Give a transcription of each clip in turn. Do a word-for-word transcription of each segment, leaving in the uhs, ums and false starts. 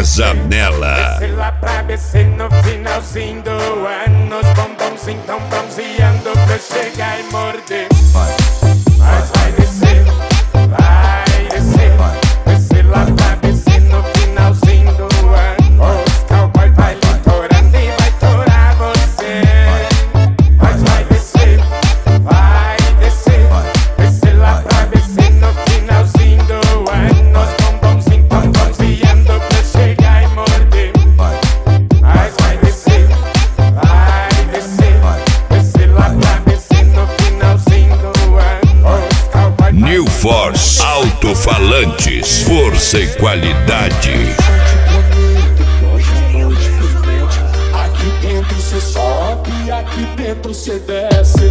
Zanella. Desce lá pra B C no finalzinho do ano, os bombonzinhos tão bronzeando pra chegar e morder. Mas vai descer, vai descer, desce lá pra B C no finalzinho do ano, os cowboy vai litorando e vai torar você. Mas vai descer, vai descer, desce lá pra B C no finalzinho do ano, os bombonzinhos tão bronzeando pra chegar e morder. Mas vai descer, vai descer, desce lá pra B C no finalzinho do ano, os cowboy. New Force Alto-Falantes, força e qualidade. Aqui dentro cê sobe, aqui dentro cê desce.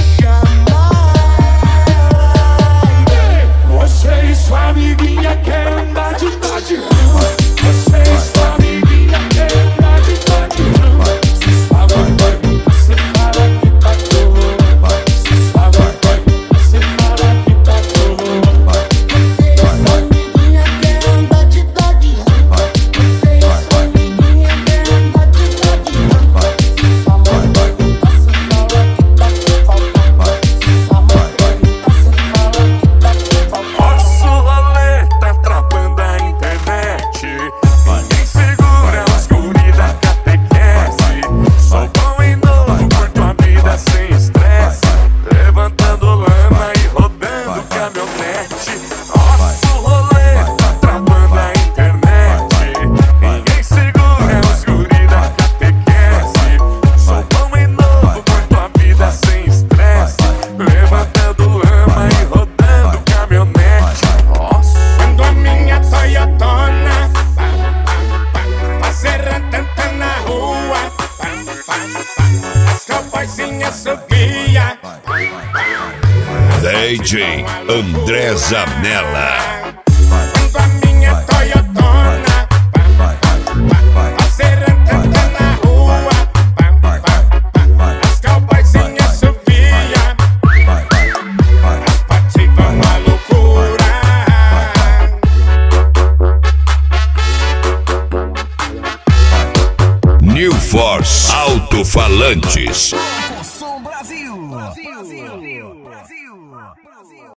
Você e sua amiguinha quer andar de tarde. Você e sua amiguinha quer andar de tarde. Se sua mãe vai, você fala que tá torrando. Se sua mãe vai, você fala que tá torrando. Você e sua amiguinha quer andar de dodinho. Você e sua amiguinha quer andar de dodinho. Se sua mãe perguntar, você fala que tá com faltão. Se sua mãe perguntar, você fala que tá com faltão. Nosso rolê tá travando a internet. Ninguém segura os guri da catequese. Sou bom e novo, curto a vida sem estresse. Levantando lama e rodando caminhonete. Nosso rolê tá travando a internet. Ninguém segura os guri da catequese. Sou bom e novo, curto a vida sem estresse. Levantando lama e rodando caminhonete. Nossa. Quando a minha Toyotona fazer tanta na rua, as cowboyzinhas subia. D J André Zanella. Quando a minha Toyotona fazer tanta na rua, as cowboyzinhas subia. As patis vão à loucura. New Force Alto-Falantes. Som Brasil. Brasil. Brasil. Brasil.